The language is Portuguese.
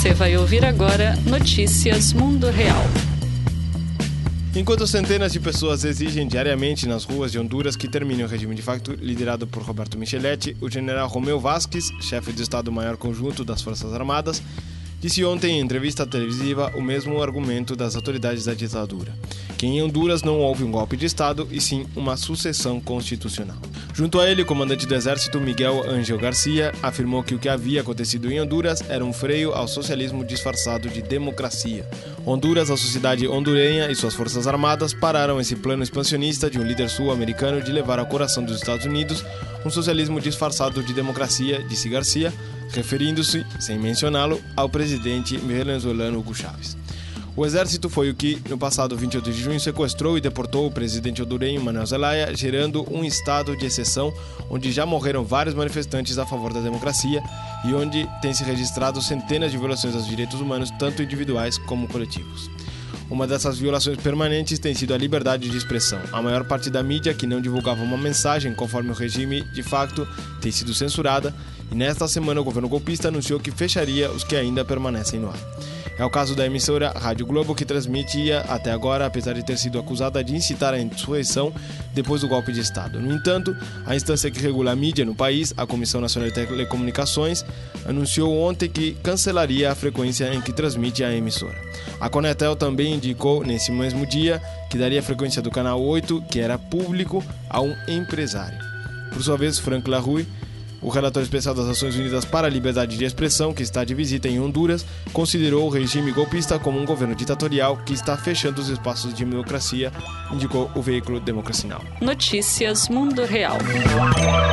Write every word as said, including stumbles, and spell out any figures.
Você vai ouvir agora Notícias Mundo Real. Enquanto centenas de pessoas exigem diariamente nas ruas de Honduras que termine o regime de facto liderado por Roberto Micheletti, o general Romeu Vázquez, chefe de Estado-Maior Conjunto das Forças Armadas, disse ontem em entrevista televisiva o mesmo argumento das autoridades da ditadura, que em Honduras não houve um golpe de Estado e sim uma sucessão constitucional. Junto a ele, o comandante do Exército, Miguel Ángel Garcia, afirmou que o que havia acontecido em Honduras era um freio ao socialismo disfarçado de democracia. Honduras, a sociedade hondurenha e suas forças armadas pararam esse plano expansionista de um líder sul-americano de levar ao coração dos Estados Unidos um socialismo disfarçado de democracia, disse Garcia, referindo-se, sem mencioná-lo, ao presidente venezuelano Hugo Chávez. O exército foi o que, no passado vinte e oito de junho, sequestrou e deportou o presidente hondurenho Manuel Zelaya, gerando um estado de exceção onde já morreram vários manifestantes a favor da democracia e onde tem se registrado centenas de violações aos direitos humanos, tanto individuais como coletivos. Uma dessas violações permanentes tem sido a liberdade de expressão. A maior parte da mídia que não divulgava uma mensagem conforme o regime de facto tem sido censurada e nesta semana o governo golpista anunciou que fecharia os que ainda permanecem no ar. É o caso da emissora Rádio Globo, que transmitia até agora, apesar de ter sido acusada de incitar a insurreição depois do golpe de Estado. No entanto, a instância que regula a mídia no país, a Comissão Nacional de Telecomunicações, anunciou ontem que cancelaria a frequência em que transmite a emissora. A Conetel também indicou, nesse mesmo dia, que daria a frequência do canal oito, que era público, a um empresário. Por sua vez, Frank LaRue, o relator especial das Nações Unidas para a Liberdade de Expressão, que está de visita em Honduras, considerou o regime golpista como um governo ditatorial que está fechando os espaços de democracia, indicou o veículo Democracy Now! Notícias Mundo Real.